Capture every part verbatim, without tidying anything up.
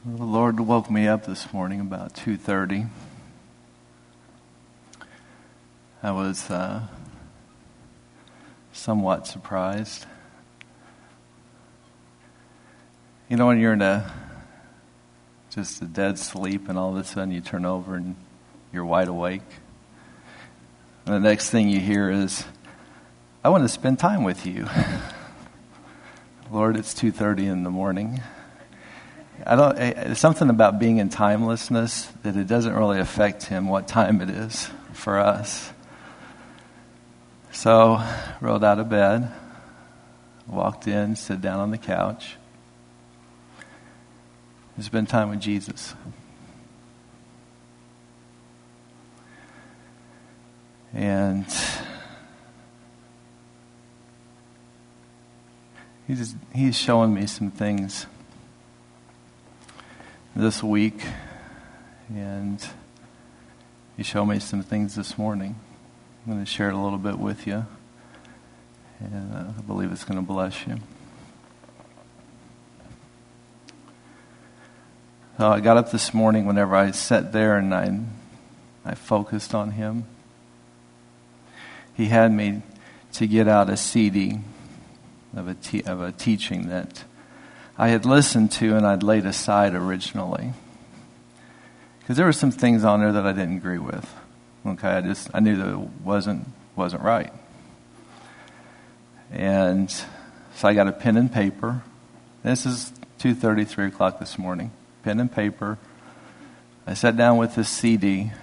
The Lord woke me up this morning about two thirty. I was uh, somewhat surprised. You know, when you're in a just a dead sleep and all of a sudden you turn over and you're wide awake. And the next thing you hear is, I want to spend time with you. Lord, it's two thirty in the morning. I don't. It's something about being in timelessness that it doesn't really affect him what time it is for us. So, rolled out of bed, walked in, sat down on the couch, and spent time with Jesus. And he's he's showing me some things this week, and he showed me some things this morning. I'm going to share it a little bit with you, and I believe it's going to bless you. So I got up this morning whenever I sat there and I, I focused on him. He had me to get out a C D of a, te- of a teaching that I had listened to and I'd laid aside originally. Because there were some things on there that I didn't agree with. Okay, I just, I knew that it wasn't, wasn't right. And so I got a pen and paper. This is two thirty, three o'clock this morning. Pen and paper. I sat down with this C D.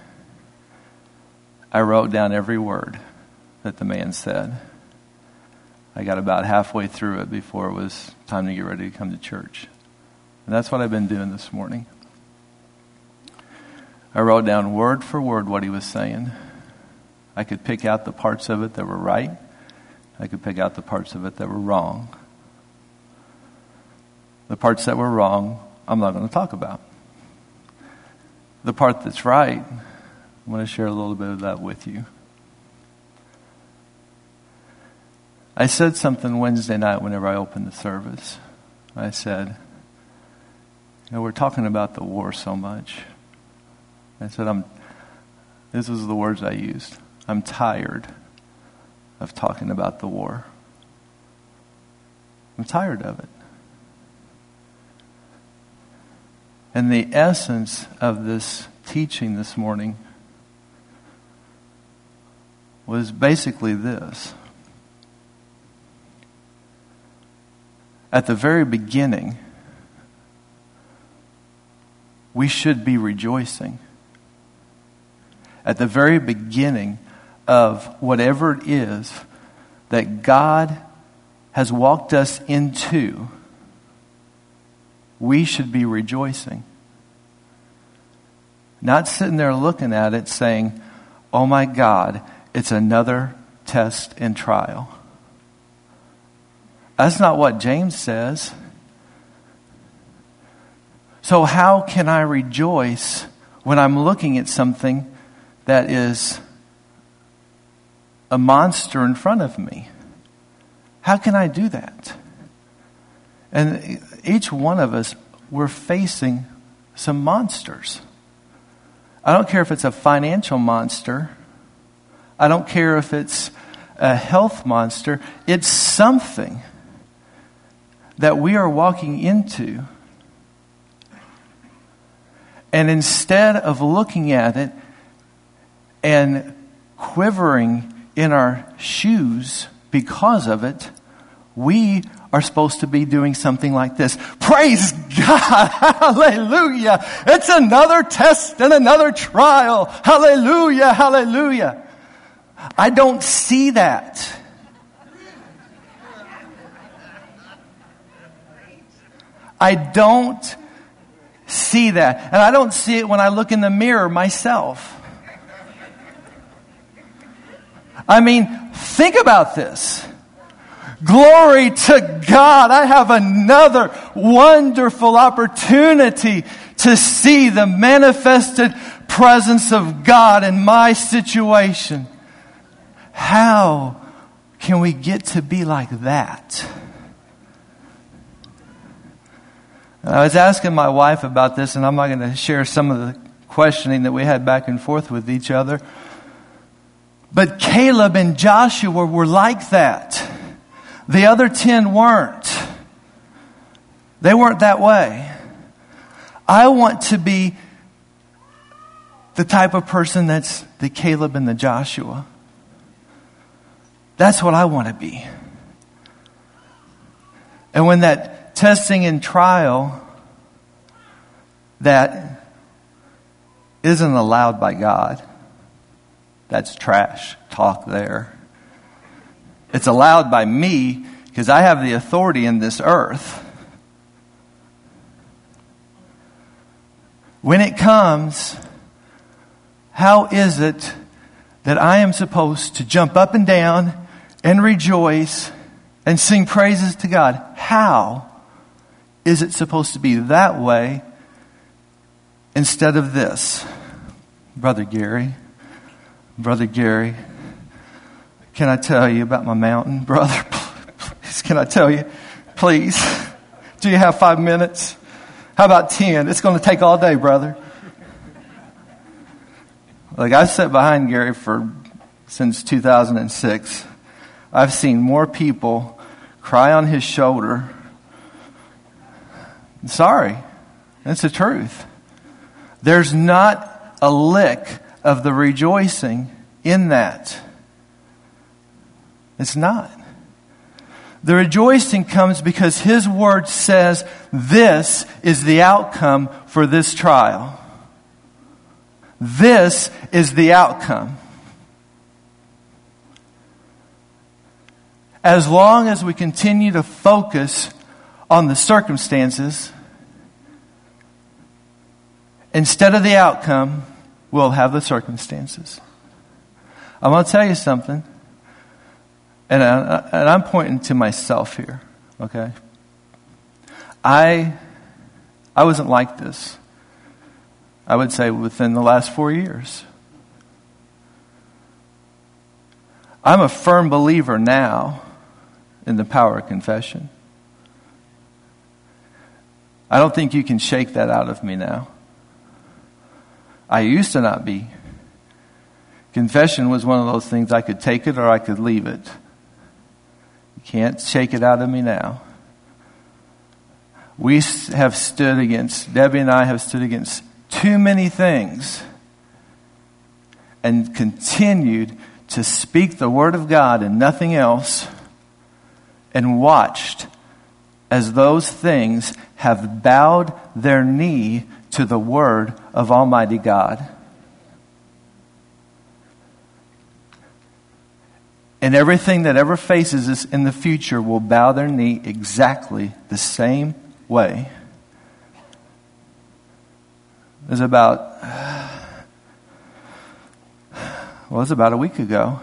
I wrote down every word that the man said. I got about halfway through it before it was time to get ready to come to church. And that's what I've been doing this morning. I wrote down word for word what he was saying. I could pick out the parts of it that were right. I could pick out the parts of it that were wrong. The parts that were wrong, I'm not going to talk about. The part that's right, I'm going to share a little bit of that with you. I said something Wednesday night whenever I opened the service. I said, you know, we're talking about the war so much. I said, I'm, this was the words I used. I'm tired of talking about the war. I'm tired of it. And the essence of this teaching this morning was basically this. At the very beginning, we should be rejoicing. At the very beginning of whatever it is that God has walked us into, we should be rejoicing. Not sitting there looking at it saying, oh my God, it's another test and trial. That's not what James says. So how can I rejoice when I'm looking at something that is a monster in front of me? How can I do that? And each one of us, we're facing some monsters. I don't care if it's a financial monster. I don't care if it's a health monster. It's something that we are walking into. And instead of looking at it and quivering in our shoes because of it, we are supposed to be doing something like this. Praise God! Hallelujah! It's another test and another trial. Hallelujah! Hallelujah! I don't see that. I don't see that. And I don't see it when I look in the mirror myself. I mean, think about this. Glory to God. I have another wonderful opportunity to see the manifested presence of God in my situation. How can we get to be like that? And I was asking my wife about this, and I'm not going to share some of the questioning that we had back and forth with each other. But Caleb and Joshua were like that. The other ten weren't. They weren't that way. I want to be the type of person that's the Caleb and the Joshua. That's what I want to be. And when that testing and trial that isn't allowed by God, that's trash talk there. It's allowed by me because I have the authority in this earth. When it comes, how is it that I am supposed to jump up and down and rejoice and sing praises to God? How is it supposed to be that way instead of this? Brother Gary, Brother Gary, can I tell you about my mountain? Brother, please, can I tell you? Please. Do you have five minutes? How about ten? It's going to take all day, brother. Like, I've sat behind Gary for since two thousand six. I've seen more people cry on his shoulder. I'm sorry. That's the truth. There's not a lick of the rejoicing in that. It's not. The rejoicing comes because His Word says this is the outcome for this trial. This is the outcome. As long as we continue to focus on the circumstances instead of the outcome, we'll have the circumstances. I'm going to tell you something. And, I, and I'm pointing to myself here, okay? I I wasn't like this, I would say, within the last four years. I'm a firm believer now in the power of confession. I don't think you can shake that out of me now. I used to not be. Confession was one of those things, I could take it or I could leave it. You can't shake it out of me now. We have stood against, Debbie and I have stood against too many things and continued to speak the Word of God and nothing else, and watched as those things have bowed their knee to the Word of Almighty God. And everything that ever faces us in the future will bow their knee exactly the same way. It was about, well, it was about a week ago.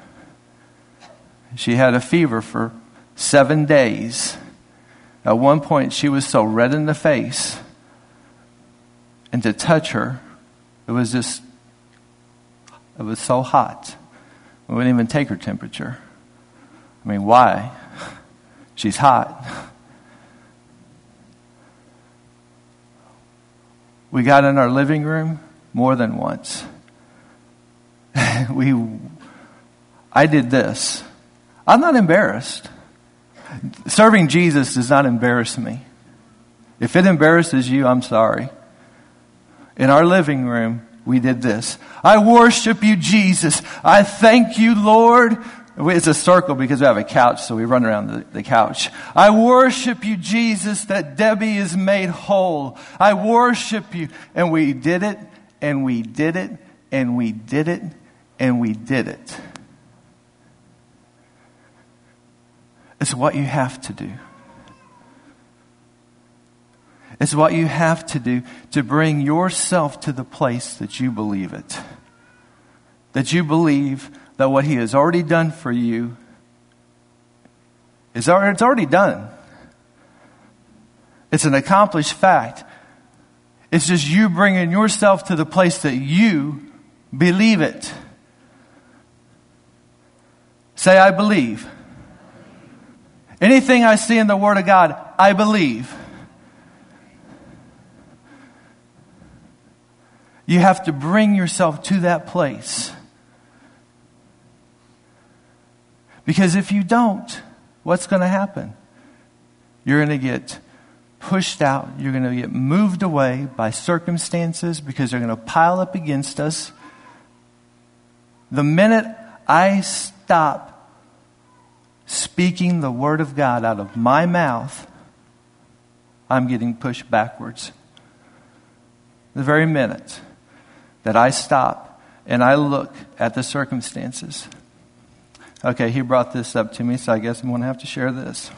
She had a fever for seven days. At one point, she was so red in the face. And to touch her, it was just, it was so hot. We wouldn't even take her temperature. I mean, why? She's hot. We got in our living room more than once. we, I did this. I'm not embarrassed. Serving Jesus does not embarrass me. If it embarrasses you, I'm sorry. In our living room, we did this. I worship you, Jesus. I thank you, Lord. It's a circle because we have a couch, so we run around the, the couch. I worship you, Jesus, that Debbie is made whole. I worship you. And we did it, and we did it, and we did it, and we did it. It's what you have to do. It's what you have to do to bring yourself to the place that you believe it. That you believe that what He has already done for you is already, it's already done. It's an accomplished fact. It's just you bringing yourself to the place that you believe it. Say, I believe. Anything I see in the Word of God, I believe. You have to bring yourself to that place. Because if you don't, what's going to happen? You're going to get pushed out. You're going to get moved away by circumstances because they're going to pile up against us. The minute I stop speaking the word of God out of my mouth, I'm getting pushed backwards. The very minute that I stop and I look at the circumstances. Okay, he brought this up to me, so I guess I'm going to have to share this.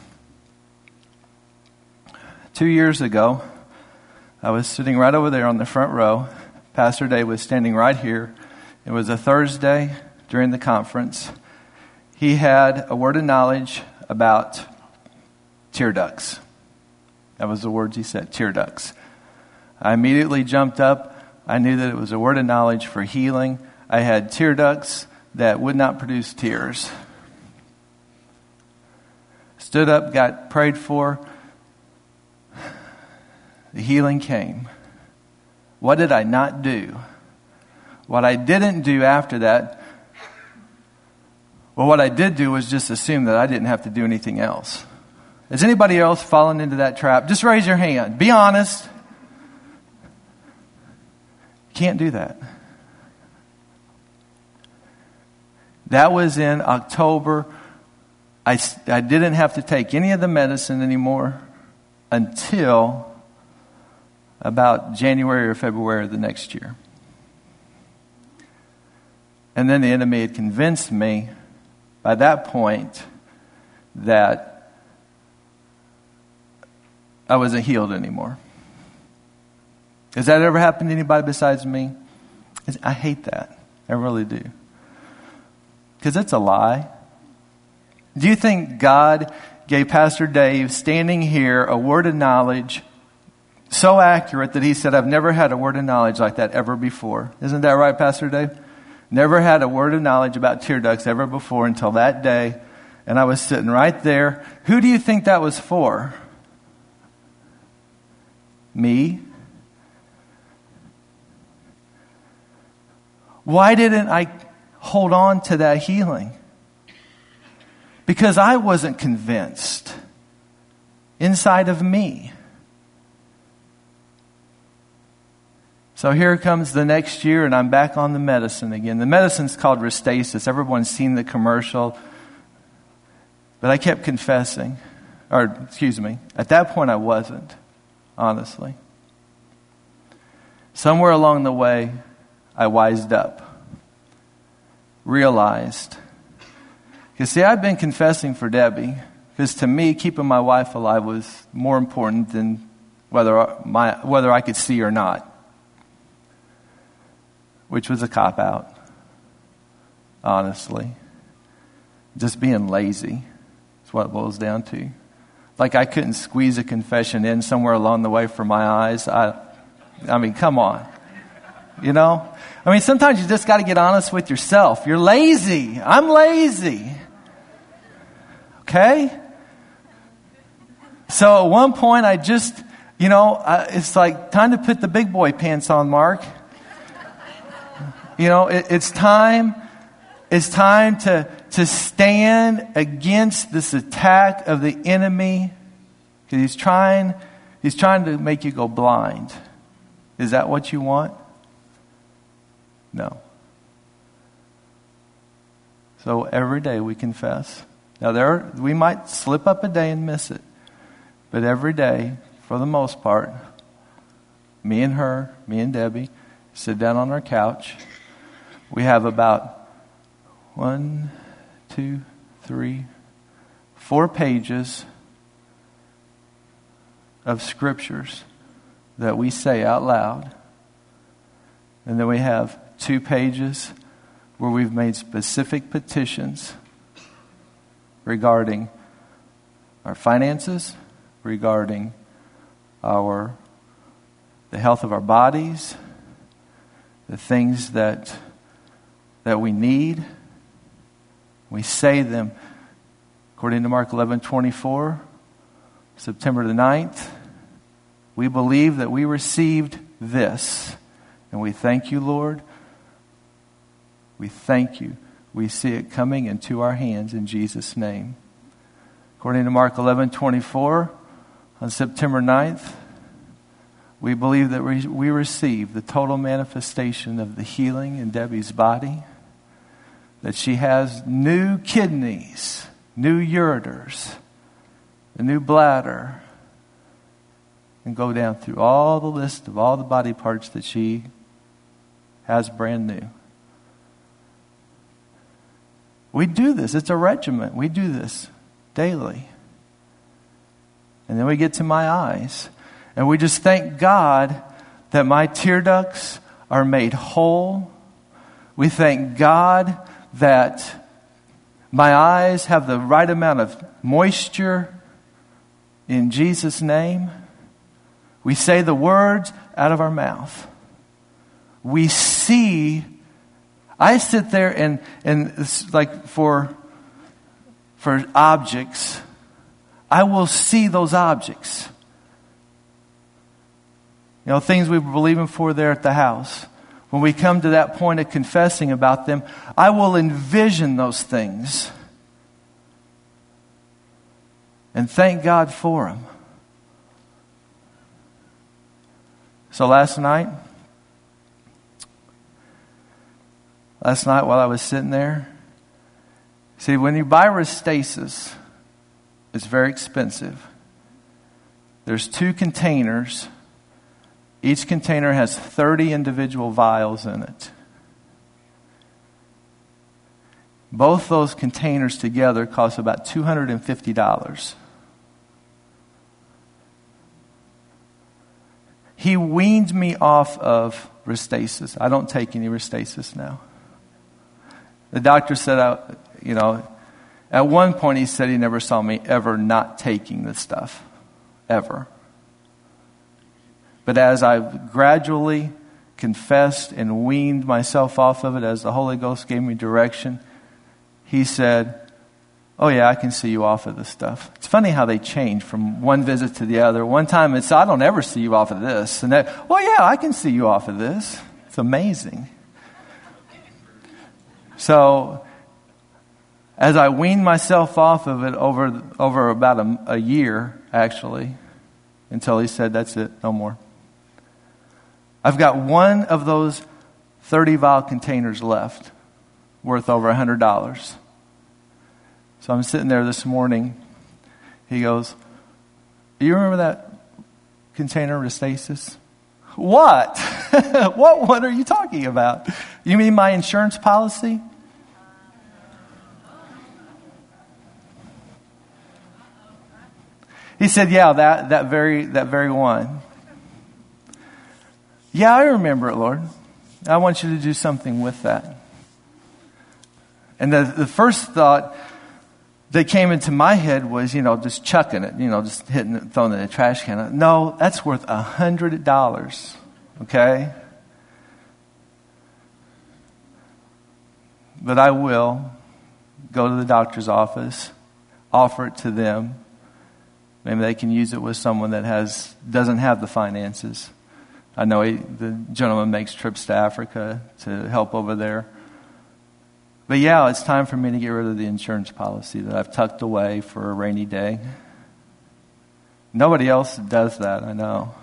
Two years ago, I was sitting right over there on the front row. Pastor Dave was standing right here. It was a Thursday during the conference. He had a word of knowledge about tear ducts. That was the words he said, tear ducts. I immediately jumped up. I knew that it was a word of knowledge for healing. I had tear ducts that would not produce tears. Stood up, got prayed for. The healing came. What did I not do? What I didn't do after that, well, what I did do was just assume that I didn't have to do anything else. Has anybody else fallen into that trap? Just raise your hand. Be honest. Can't do that. That was in October. I, I didn't have to take any of the medicine anymore until about January or February of the next year. And then the enemy had convinced me by that point that I wasn't healed anymore. Has that ever happened to anybody besides me? I hate that. I really do. Because it's a lie. Do you think God gave Pastor Dave standing here a word of knowledge so accurate that he said, I've never had a word of knowledge like that ever before? Isn't that right, Pastor Dave? Never had a word of knowledge about tear ducts ever before until that day. And I was sitting right there. Who do you think that was for? Me? Why didn't I hold on to that healing? Because I wasn't convinced inside of me. So here comes the next year and I'm back on the medicine again. The medicine's called Restasis. Everyone's seen the commercial. But I kept confessing. Or, excuse me, at that point I wasn't, honestly. Somewhere along the way, I wised up. Realized. Because see, I've been confessing for Debbie. Because to me, keeping my wife alive was more important than whether my whether I could see or not. Which was a cop-out, honestly. Just being lazy is what it boils down to. Like I couldn't squeeze a confession in somewhere along the way for my eyes. I, I mean, come on. You know? I mean, sometimes you just got to get honest with yourself. You're lazy. I'm lazy. Okay? So at one point I just, you know, uh, it's like time to put the big boy pants on, Mark. You know, it, it's time, it's time to, to stand against this attack of the enemy. Because he's trying, he's trying to make you go blind. Is that what you want? No. So every day we confess. Now there, are, we might slip up a day and miss it. But every day, for the most part, me and her, me and Debbie, sit down on our couch. We have about one, two, three, four pages of scriptures that we say out loud. And then we have two pages where we've made specific petitions regarding our finances, regarding our the health of our bodies, the things that that we need. We say them according to Mark eleven twenty-four, September the ninth. We believe that we received this, And we thank you, Lord. We thank you. We see it coming into our hands in Jesus' name. According to Mark eleven twenty-four, on September ninth, we believe that we, we receive the total manifestation of the healing in Debbie's body, that she has new kidneys, new ureters, a new bladder, and go down through all the list of all the body parts that she has brand new. We do this. It's a regimen. We do this daily. And then we get to my eyes. And we just thank God that my tear ducts are made whole. We thank God that my eyes have the right amount of moisture in Jesus' name. We say the words out of our mouth. We see. I sit there and, and it's like for, for objects, I will see those objects. You know, things we were believing for there at the house. When we come to that point of confessing about them, I will envision those things. And thank God for them. So last night, last night while I was sitting there, see, when you buy Restasis, it's very expensive. There's two containers. Each container has thirty individual vials in it. Both those containers together cost about two hundred fifty dollars. He weaned me off of Restasis. I don't take any Restasis now. The doctor said, I, you know, at one point he said he never saw me ever not taking this stuff. Ever. But as I gradually confessed and weaned myself off of it, as the Holy Ghost gave me direction, he said, oh yeah, I can see you off of this stuff. It's funny how they change from one visit to the other. One time it's, I don't ever see you off of this. And that, well yeah, I can see you off of this. It's amazing. So, as I weaned myself off of it over over about a, a year, actually, until he said, that's it, no more. I've got one of those thirty vial containers left, worth over one hundred dollars. So I'm sitting there this morning. He goes, you remember that container, Restasis? What? What one are you talking about? You mean my insurance policy? He said, yeah, that, that very that very one. Yeah, I remember it, Lord. I want you to do something with that. And the, the first thought that came into my head was, you know, just chucking it, you know, just hitting it, throwing it in the trash can. No, that's worth a hundred dollars. Okay? But I will go to the doctor's office, offer it to them. Maybe they can use it with someone that has doesn't have the finances. I know he, the gentleman makes trips to Africa to help over there. But yeah, it's time for me to get rid of the insurance policy that I've tucked away for a rainy day. Nobody else does that, I know.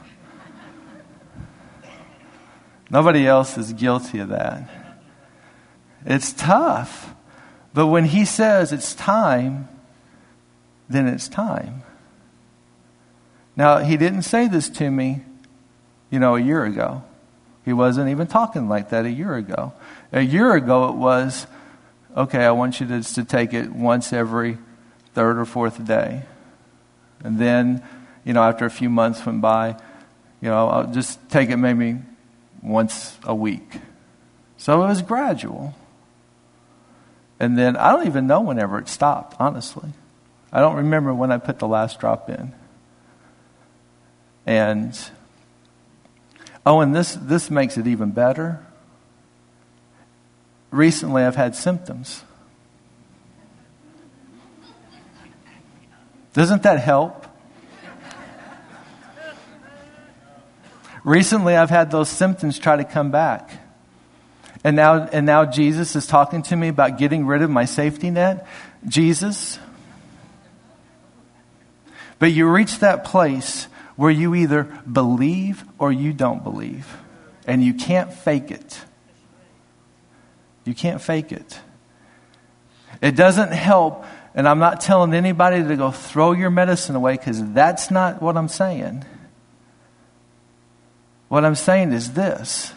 Nobody else is guilty of that. It's tough. But when he says it's time, then it's time. Now, he didn't say this to me, you know, a year ago. He wasn't even talking like that a year ago. A year ago it was, okay, I want you to, to take it once every third or fourth day. And then, you know, after a few months went by, you know, I'll just take it maybe once a week. So it was gradual. And then I don't even know whenever it stopped, honestly. I don't remember when I put the last drop in. And, oh, and this, this makes it even better. Recently I've had symptoms. Doesn't that help? Recently, I've had those symptoms try to come back. And now, and now Jesus is talking to me about getting rid of my safety net. Jesus. But you reach that place where you either believe or you don't believe. And you can't fake it. You can't fake it. It doesn't help, and I'm not telling anybody to go throw your medicine away, because that's not what I'm saying. What I'm saying is this.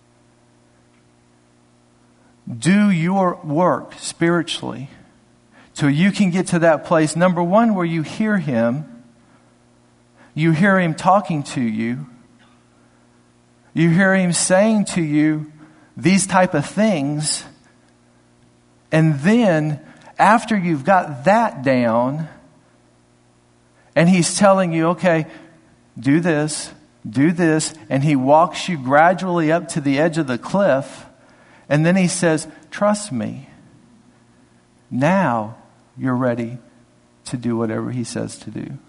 Do your work spiritually till you can get to that place, number one, where you hear Him. You hear Him talking to you. You hear Him saying to you these type of things. And then, after you've got that down, and He's telling you, okay, do this, do this, and He walks you gradually up to the edge of the cliff, and then He says, trust me. Now you're ready to do whatever He says to do.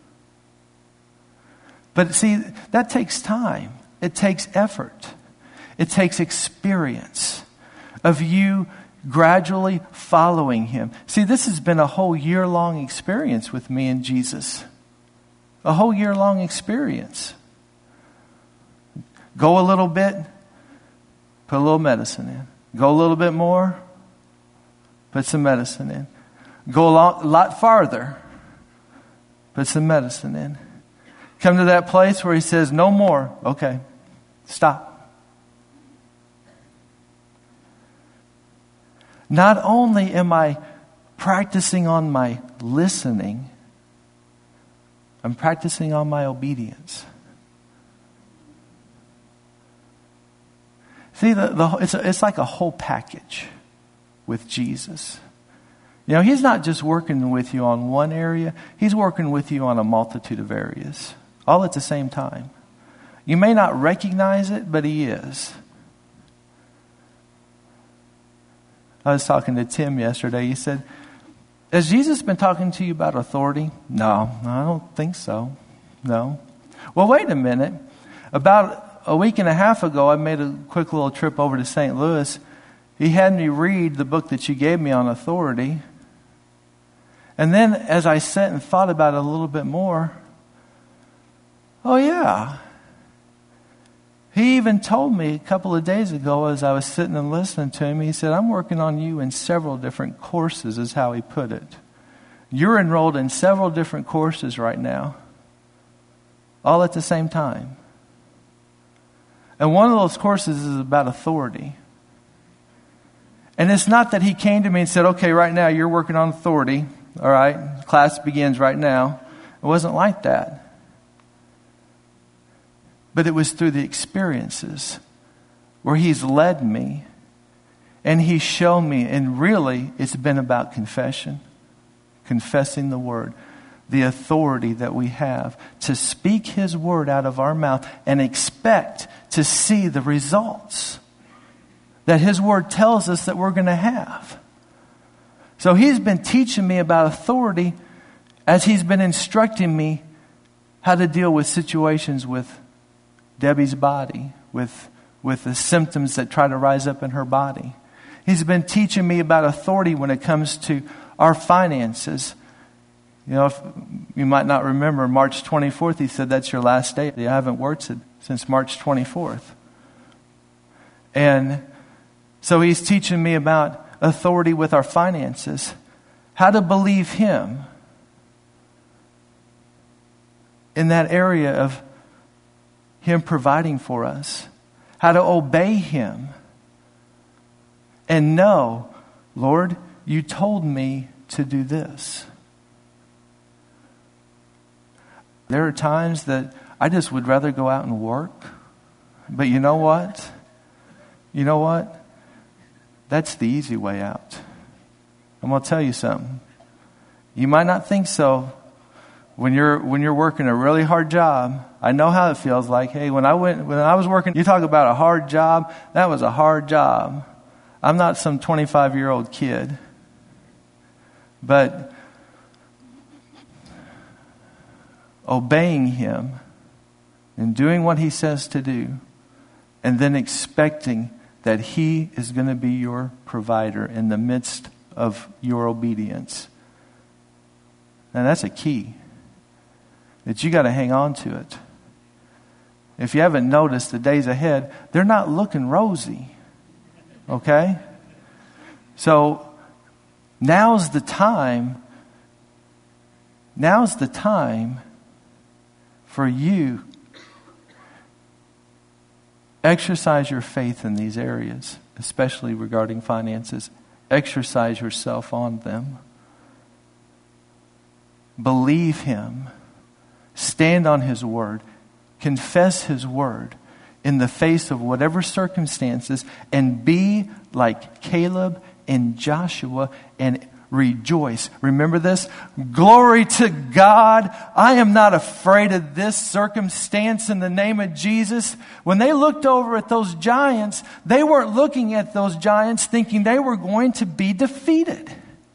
But see, that takes time. It takes effort. It takes experience of you gradually following Him. See, this has been a whole year-long experience with me and Jesus. A whole year-long experience. Go a little bit, put a little medicine in. Go a little bit more, put some medicine in. Go a lot, lot farther, put some medicine in. Come to that place where He says, no more. Okay, stop. Not only am I practicing on my listening, I'm practicing on my obedience. See, the, the, it's, a, it's like a whole package with Jesus. You know, He's not just working with you on one area. He's working with you on a multitude of areas, all at the same time. You may not recognize it, but He is. I was talking to Tim yesterday. He said, has Jesus been talking to you about authority? No, I don't think so. No. Well, wait a minute. About a week and a half ago, I made a quick little trip over to Saint Louis. He had me read the book that you gave me on authority. And then as I sat and thought about it a little bit more, oh yeah. He even told me a couple of days ago as I was sitting and listening to him, he said, I'm working on you in several different courses, is how he put it. You're enrolled in several different courses right now, all at the same time. And one of those courses is about authority. And it's not that he came to me and said, okay, right now you're working on authority. All right, class begins right now. It wasn't like that. But it was through the experiences where He's led me and He's shown me. And really, it's been about confession, confessing the Word, the authority that we have to speak His Word out of our mouth and expect to see the results that His Word tells us that we're going to have. So He's been teaching me about authority as He's been instructing me how to deal with situations with Debbie's body, with, with the symptoms that try to rise up in her body. He's been teaching me about authority when it comes to our finances. You know, if, you might not remember, March twenty-fourth, he said, that's your last day. I haven't worked since March twenty-fourth. And so He's teaching me about authority with our finances, how to believe Him in that area of Him providing for us, how to obey Him and know, Lord, you told me to do this. There are times that I just would rather go out and work. But you know what? You know what? That's the easy way out. I'm going to tell you something. You might not think so. When you're when you're working a really hard job, I know how it feels like. Hey, when I went when I was working, you talk about a hard job. That was a hard job. I'm not some twenty-five-year-old kid. But obeying Him and doing what He says to do, and then expecting that He is going to be your provider in the midst of your obedience. And that's a key. That you got to hang on to it. If you haven't noticed, the days ahead, they're not looking rosy. Okay? So, now's the time, now's the time for you exercise your faith in these areas, especially regarding finances. Exercise yourself on them. Believe Him. Stand on His word. Confess His word in the face of whatever circumstances, and be like Caleb and Joshua and rejoice. Remember this? Glory to God. I am not afraid of this circumstance in the name of Jesus. When they looked over at those giants, they weren't looking at those giants thinking they were going to be defeated.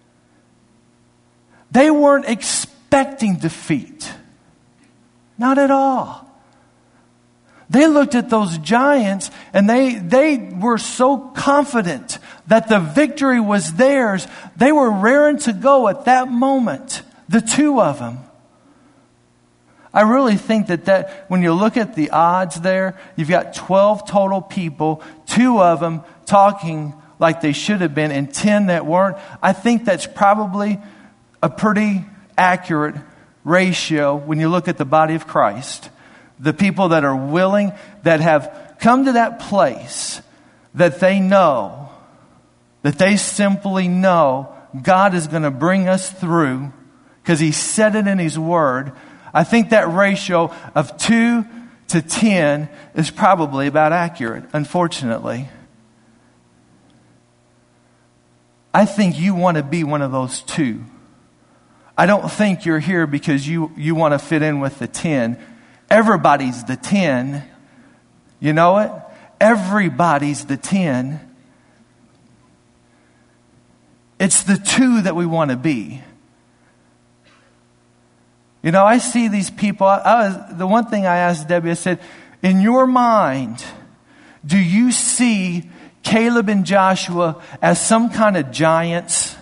They weren't expecting defeat. Not at all. They looked at those giants and they, they were so confident that the victory was theirs. They were raring to go at that moment, the two of them. I really think that, that when you look at the odds there, you've got twelve total people, two of them talking like they should have been and ten that weren't. I think that's probably a pretty accurate ratio when you look at the body of Christ. The people that are willing, that have come to that place that they know, that they simply know God is going to bring us through because He said it in His Word. I think that ratio of two to ten is probably about accurate, unfortunately. I think you want to be one of those two. I don't think you're here because you, you want to fit in with the ten. Everybody's the ten. You know it? Everybody's the ten. It's the two that we want to be. You know, I see these people. I, I was, the one thing I asked Debbie, I said, in your mind, do you see Caleb and Joshua as some kind of giants?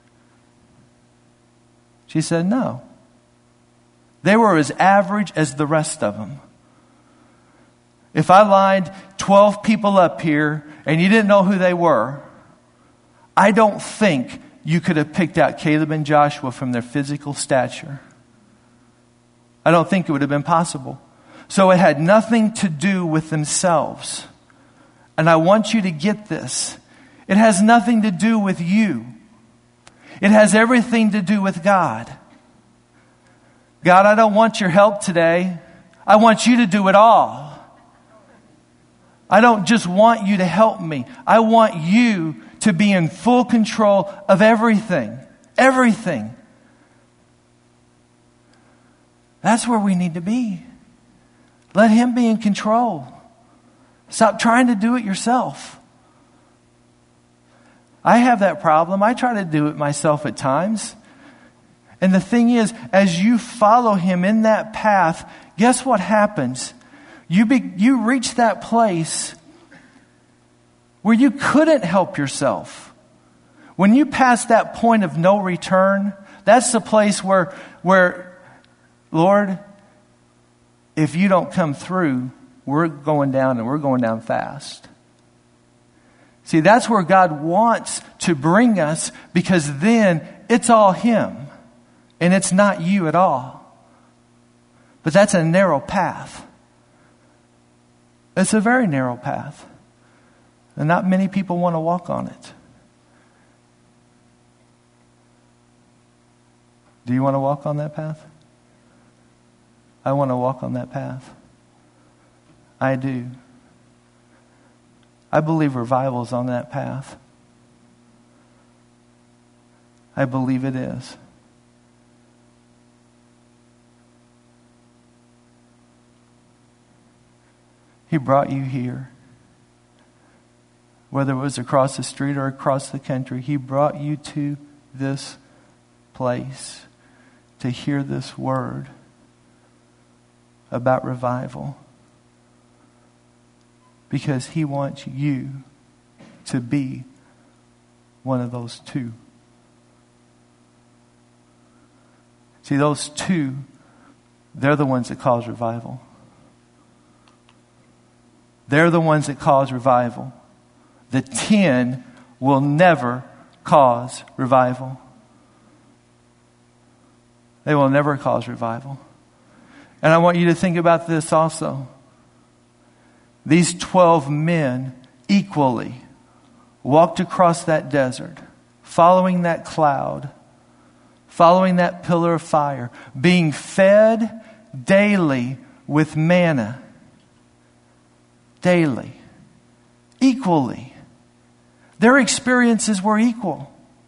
She said, no. They were as average as the rest of them. If I lined twelve people up here and you didn't know who they were, I don't think you could have picked out Caleb and Joshua from their physical stature. I don't think it would have been possible. So it had nothing to do with themselves. And I want you to get this. It has nothing to do with you. It has everything to do with God. God, I don't want your help today. I want you to do it all. I don't just want you to help me. I want you to be in full control of everything. Everything. That's where we need to be. Let Him be in control. Stop trying to do it yourself. I have that problem. I try to do it myself at times. And the thing is, as you follow Him in that path, guess what happens? You be, you reach that place where you couldn't help yourself. When you pass that point of no return, that's the place where, where, Lord, if you don't come through, we're going down and we're going down fast. See, that's where God wants to bring us, because then it's all Him. And it's not you at all. But that's a narrow path. It's a very narrow path. And not many people want to walk on it. Do you want to walk on that path? I want to walk on that path. I do. I believe revival is on that path. I believe it is. He brought you here. Whether it was across the street or across the country, He brought you to this place to hear this word about revival. because He wants you to be one of those two. See, those two, they're the ones that cause revival. They're the ones that cause revival. The ten will never cause revival. They will never cause revival. And I want you to think about this also. These twelve men equally walked across that desert, following that cloud, following that pillar of fire, being fed daily with manna. Daily. Equally. Their experiences were equal.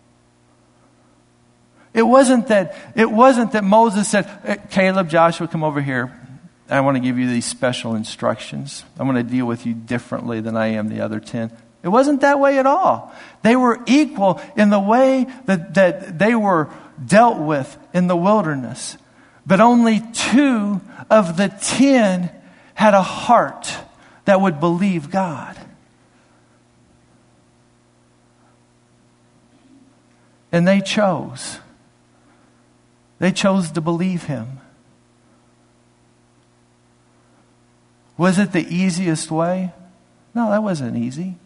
It wasn't that, it wasn't that Moses said, Caleb, Joshua, come over here. I want to give you these special instructions. I'm going to deal with you differently than I am the other ten. It wasn't that way at all. They were equal in the way that, that they were dealt with in the wilderness. But only two of the ten had a heart that would believe God. And they chose. They chose to believe Him. Was it the easiest way? No, that wasn't easy.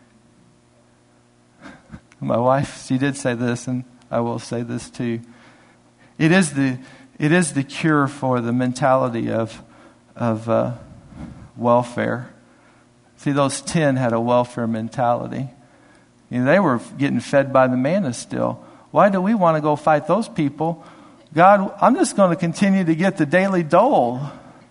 My wife, she did say this, and I will say this too. It is the it is the cure for the mentality of of uh, welfare. See, those ten had a welfare mentality. You know, they were getting fed by the manna still. Why do we want to go fight those people? God, I'm just going to continue to get the daily dole.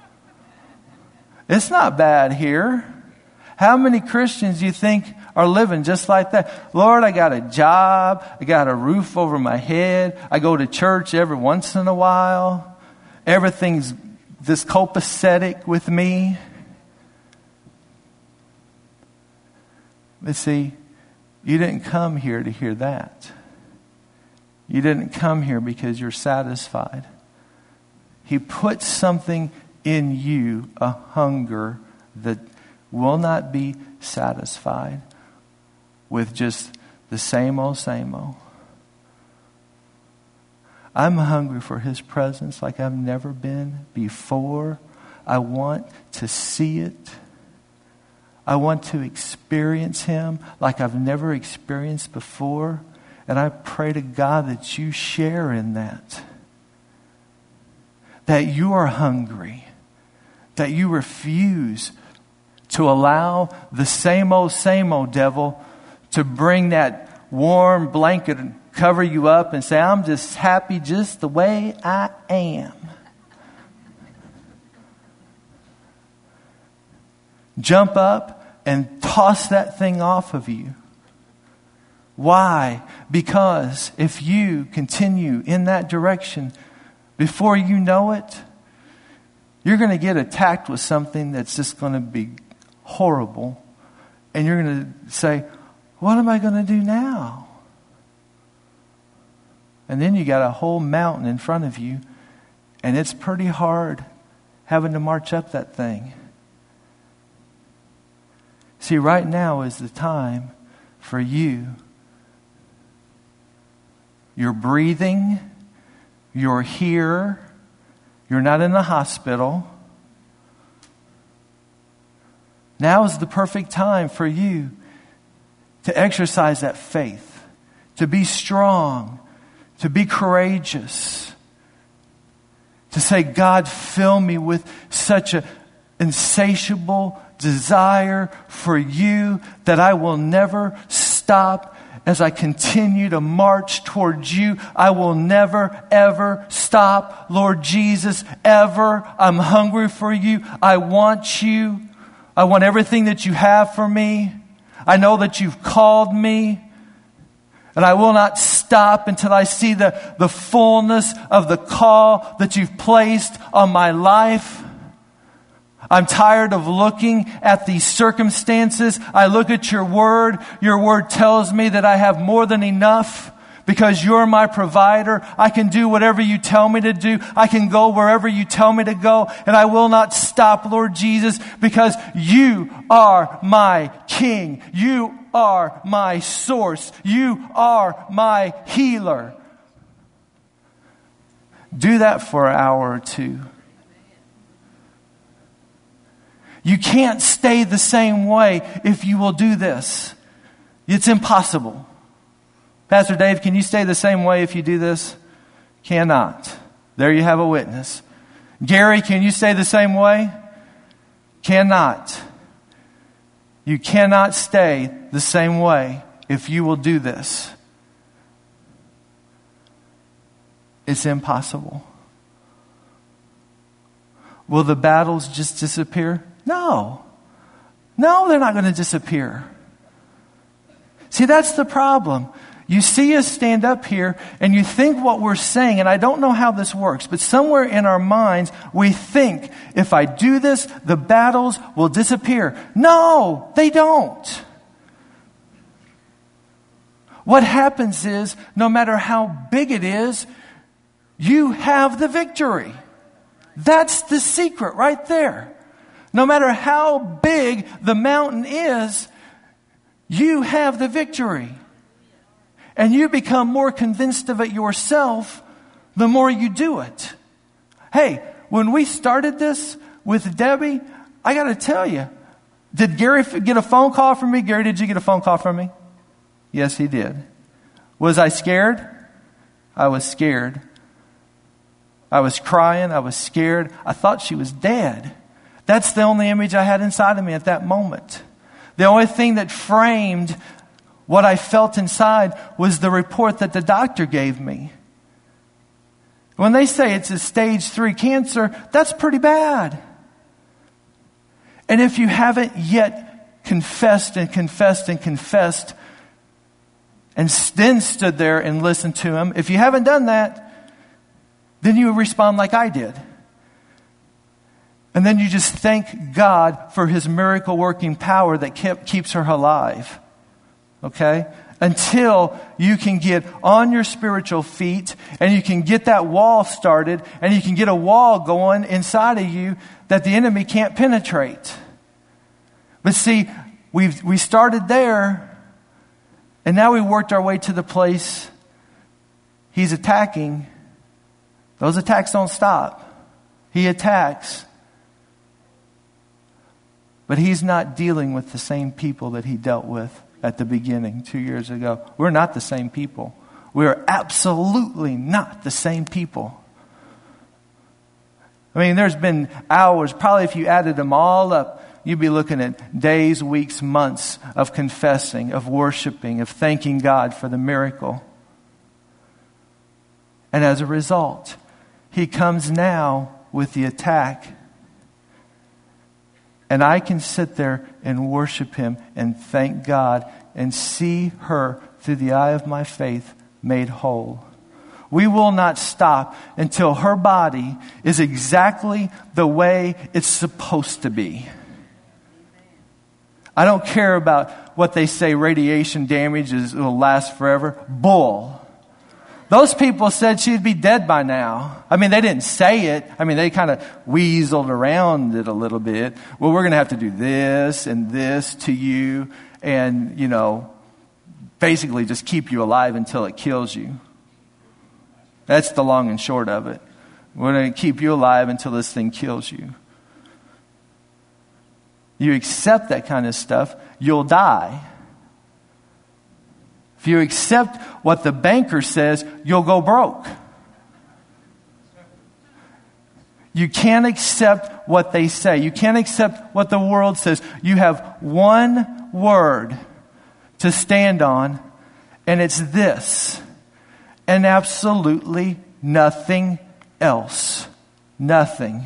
It's not bad here. How many Christians do you think are living just like that? Lord, I got a job. I got a roof over my head. I go to church every once in a while. Everything's this copacetic with me. But see, you didn't come here to hear that. You didn't come here because you're satisfied. He put something in you, a hunger that will not be satisfied with just the same old, same old. I'm hungry for His presence like I've never been before. I want to see it. I want to experience Him like I've never experienced before. And I pray to God that you share in that. That you are hungry. That you refuse to allow the same old, same old devil to bring that warm blanket and cover you up and say, I'm just happy just the way I am. Jump up and toss that thing off of you. Why? Because if you continue in that direction, before you know it, you're going to get attacked with something that's just going to be horrible. And you're going to say, what am I going to do now? And then you got a whole mountain in front of you. And it's pretty hard having to march up that thing. See, right now is the time for you. You're breathing. You're here. You're not in the hospital. Now is the perfect time for you to exercise that faith, to be strong, to be courageous, to say, God, fill me with such an insatiable desire for you that I will never stop. As I continue to march towards you, I will never, ever stop. Lord Jesus, ever. I'm hungry for you. I want you. I want everything that you have for me. I know that you've called me. And I will not stop until I see the, the fullness of the call that you've placed on my life. I'm tired of looking at these circumstances. I look at your word. Your word tells me that I have more than enough Because you're my provider. I can do whatever you tell me to do. I can go wherever you tell me to go. And I will not stop, Lord Jesus, because you are my King. You are my source. You are my healer. Do that for an hour or two. You can't stay the same way if you will do this. It's impossible. Pastor Dave, can you stay the same way if you do this? Cannot. There you have a witness. Gary, can you stay the same way? Cannot. You cannot stay the same way if you will do this. It's impossible. Will the battles just disappear? No. No, they're not going to disappear. See, that's the problem. You see us stand up here and you think what we're saying, and I don't know how this works, but somewhere in our minds we think, if I do this, the battles will disappear. No, they don't. What happens is, no matter how big it is, you have the victory. That's the secret right there. No matter how big the mountain is, you have the victory. And you become more convinced of it yourself the more you do it. Hey, when we started this with Debbie, I got to tell you, did Gary get a phone call from me? Gary, did you get a phone call from me? Yes, he did. Was I scared? I was scared. I was crying. I was scared. I thought she was dead. That's the only image I had inside of me at that moment. The only thing that framed what I felt inside was the report that the doctor gave me. When they say it's a stage three cancer, that's pretty bad. And if you haven't yet confessed and confessed and confessed and then stood there and listened to him, if you haven't done that, then you respond like I did. And then you just thank God for His miracle working power that kept, keeps her alive. Okay? Until you can get on your spiritual feet and you can get that wall started and you can get a wall going inside of you that the enemy can't penetrate. But see, we've, we started there and now we worked our way to the place he's attacking. Those attacks don't stop. He attacks. But he's not dealing with the same people that he dealt with at the beginning two years ago. We're not the same people. We are absolutely not the same people. I mean, there's been hours, probably if you added them all up, you'd be looking at days, weeks, months of confessing, of worshiping, of thanking God for the miracle. And as a result, he comes now with the attack. And I can sit there and worship Him and thank God and see her through the eye of my faith made whole. We will not stop until her body is exactly the way it's supposed to be. I don't care about what they say radiation damage is, it'll last forever. Bull. Those people said she'd be dead by now. I mean, they didn't say it. I mean, they kind of weaseled around it a little bit. Well, we're going to have to do this and this to you and, you know, basically just keep you alive until it kills you. That's the long and short of it. We're going to keep you alive until this thing kills you. You accept that kind of stuff, you'll die. If you accept what the banker says, you'll go broke. You can't accept what they say. You can't accept what the world says. You have one word to stand on, and it's this. And absolutely nothing else. Nothing.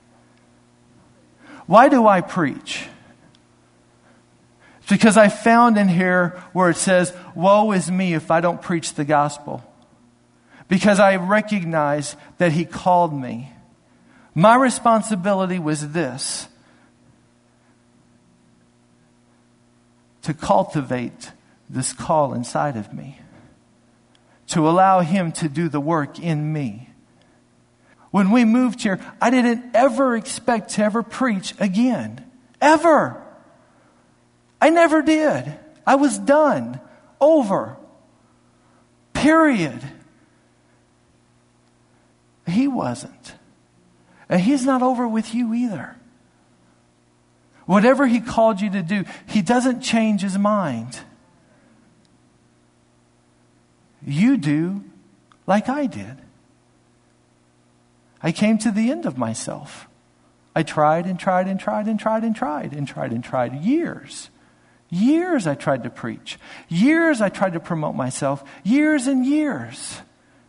Why do I preach? It's because I found in here where it says, woe is me if I don't preach the gospel. Because I recognize that He called me. My responsibility was this: to cultivate this call inside of me. to allow Him to do the work in me. When we moved here, I didn't ever expect to ever preach again. Ever. I never did. I was done. Over. Period. He wasn't. And He's not over with you either. Whatever He called you to do, He doesn't change His mind. You do like I did. I came to the end of myself. I tried and tried and tried and tried and tried and tried and tried. Years. Years I tried to preach. Years I tried to promote myself. Years and years.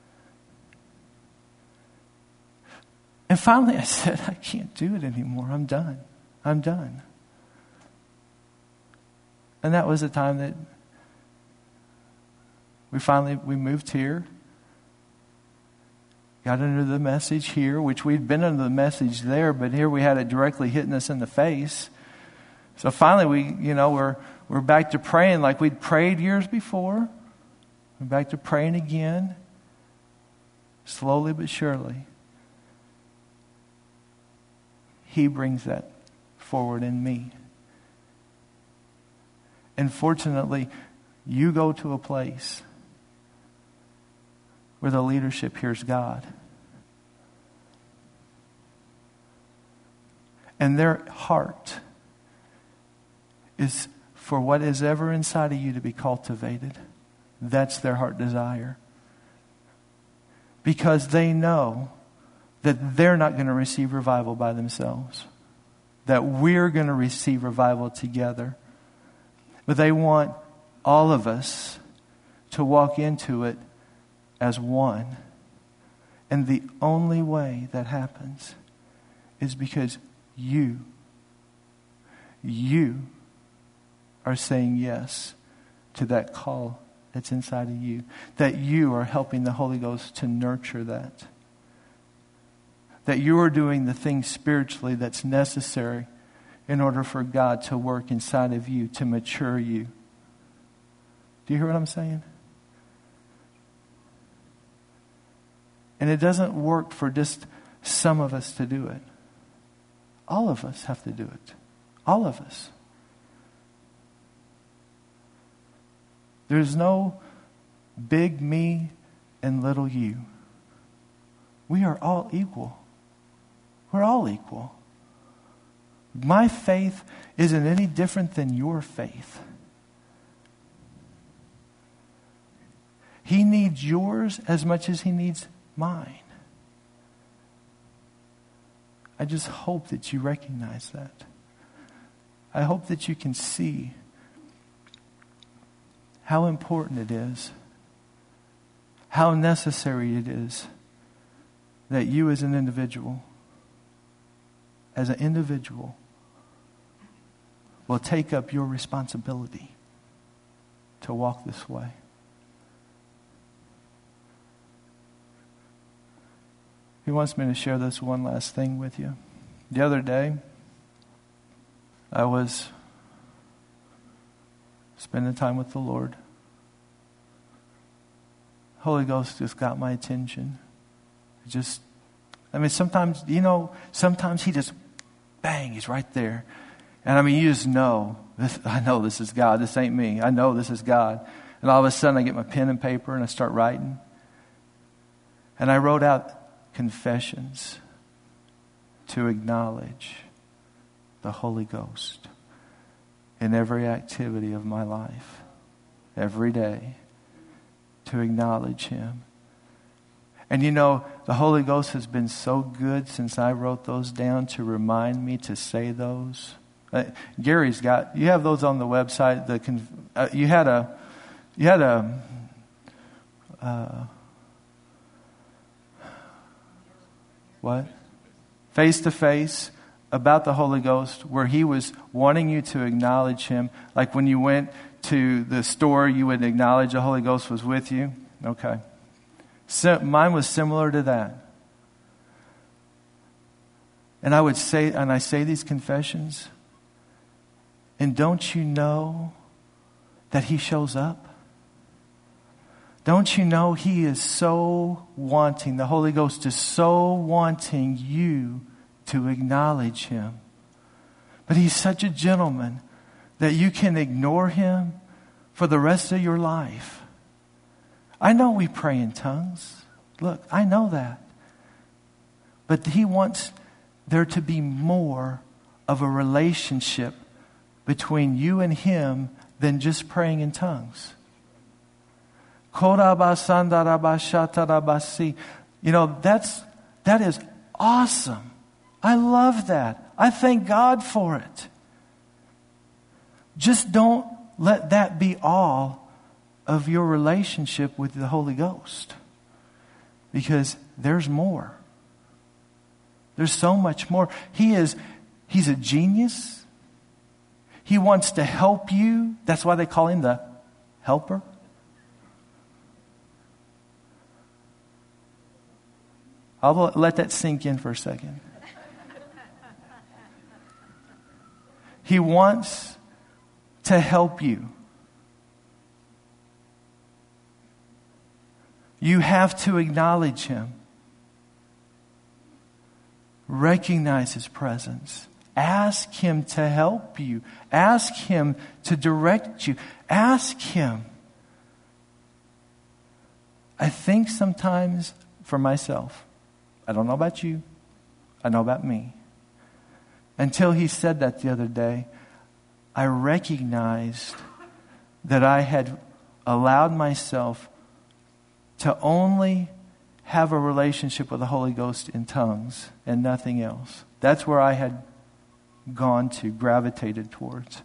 And finally I said, I can't do it anymore. I'm done. I'm done. And that was the time that we finally, we moved here. Got into the message here, which we'd been under the message there, but here we had it directly hitting us in the face. So finally we, you know, we're, we're back to praying like we'd prayed years before. We're back to praying again. Slowly but surely. He brings that forward in me. And fortunately, you go to a place where the leadership hears God. And their heart is for what is ever inside of you to be cultivated. That's their heart desire. Because they know that they're not going to receive revival by themselves. That we're going to receive revival together. But they want all of us to walk into it as one. And the only way that happens is because you, you are saying yes to that call that's inside of you. That you are helping the Holy Ghost to nurture that. That you are doing the things spiritually that's necessary in order for God to work inside of you, to mature you. Do you hear what I'm saying? And it doesn't work for just some of us to do it. All of us have to do it. All of us. There's no big me and little you. We are all equal. We're all equal. My faith isn't any different than your faith. He needs yours as much as He needs mine. I just hope that you recognize that. I hope that you can see how important it is, how necessary it is that you as an individual, as an individual, will take up your responsibility to walk this way. He wants me to share this one last thing with you. The other day, I was spending time with the Lord. Holy Ghost just got my attention. Just, I mean, sometimes, you know, sometimes He just, bang, He's right there. And I mean, you just know, this, I know this is God. This ain't me. I know this is God. And all of a sudden, I get my pen and paper and I start writing. And I wrote out confessions to acknowledge the Holy Ghost in every activity of my life, every day, to acknowledge Him. And you know, the Holy Ghost has been so good since I wrote those down to remind me to say those. Uh, Gary's got, you have those on the website. The conf, uh, you had a, you had a, uh, what? Face to face about the Holy Ghost, where He was wanting you to acknowledge Him. Like when you went to the store, you would acknowledge the Holy Ghost was with you. Okay. So mine was similar to that. And I would say, and I say these confessions, and don't you know that He shows up? Don't you know He is so wanting, the Holy Ghost is so wanting you to acknowledge Him. But He's such a gentleman that you can ignore Him for the rest of your life. I know we pray in tongues. Look, I know that. But He wants there to be more of a relationship between you and Him than just praying in tongues. You know, that's, that is awesome. I love that. I thank God for it. Just don't let that be all of your relationship with the Holy Ghost. Because there's more. There's so much more. He is, He's a genius. He wants to help you. That's why they call Him the helper. I'll let that sink in for a second. He wants to help you. You have to acknowledge Him. Recognize His presence. Ask Him to help you. Ask Him to direct you. Ask Him. I think sometimes for myself, I don't know about you, I know about me. Until He said that the other day, I recognized that I had allowed myself to only have a relationship with the Holy Ghost in tongues and nothing else. That's where I had gone to, gravitated towards.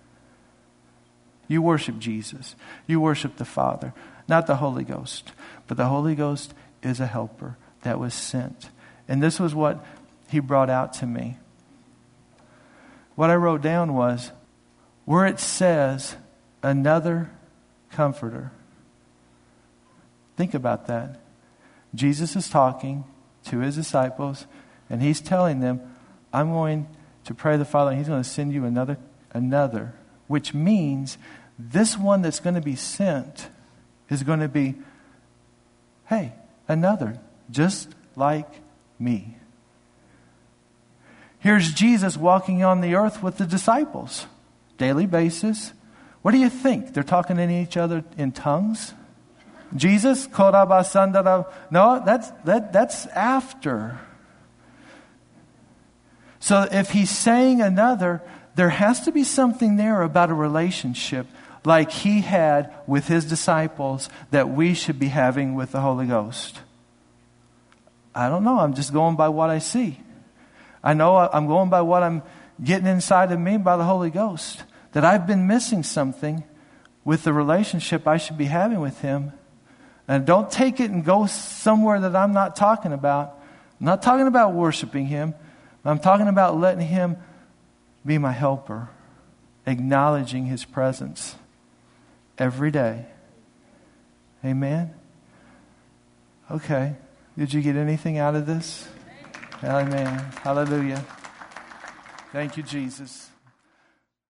You worship Jesus. You worship the Father, not the Holy Ghost. But the Holy Ghost is a helper that was sent. And this was what He brought out to me. What I wrote down was, where it says, another comforter. Think about that. Jesus is talking to His disciples, and He's telling them, I'm going to pray to the Father, and He's going to send you another, another, which means this one that's going to be sent is going to be, hey, another, just like me. Here's Jesus walking on the earth with the disciples, daily basis. What do you think? They're talking to each other in tongues? Jesus, no, that's that that's after. So if He's saying another, there has to be something there about a relationship like He had with His disciples that we should be having with the Holy Ghost. I don't know. I'm just going by what I see. I know I'm going by what I'm getting inside of me by the Holy Ghost. That I've been missing something with the relationship I should be having with Him. And don't take it and go somewhere that I'm not talking about. I'm not talking about worshiping Him. I'm talking about letting Him be my helper. Acknowledging His presence every day. Amen? Okay. Did you get anything out of this? Amen. Hallelujah. Thank you, Jesus.